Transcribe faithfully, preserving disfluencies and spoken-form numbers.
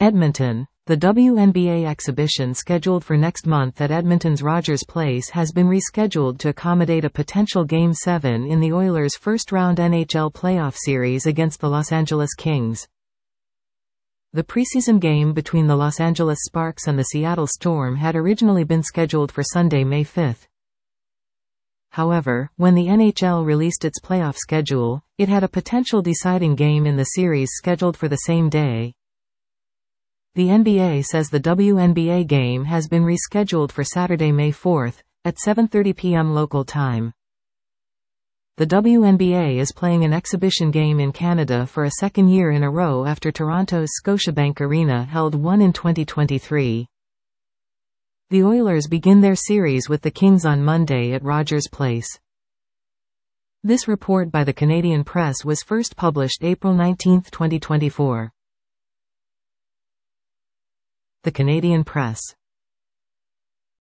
Edmonton. The W N B A exhibition scheduled for next month at Edmonton's Rogers Place has been rescheduled to accommodate a potential Game seven in the Oilers' first-round N H L playoff series against the Los Angeles Kings. The preseason game between the Los Angeles Sparks and the Seattle Storm had originally been scheduled for Sunday, May fifth. However, when the N H L released its playoff schedule, it had a potential deciding game in the series scheduled for the same day. The N B A says the W N B A game has been rescheduled for Saturday, May fourth, at seven thirty p m local time. The W N B A is playing an exhibition game in Canada for a second year in a row after Toronto's Scotiabank Arena held one in twenty twenty-three. The Oilers begin their series with the Kings on Monday at Rogers Place. This report by the Canadian Press was first published April nineteenth, twenty twenty-four. The Canadian Press.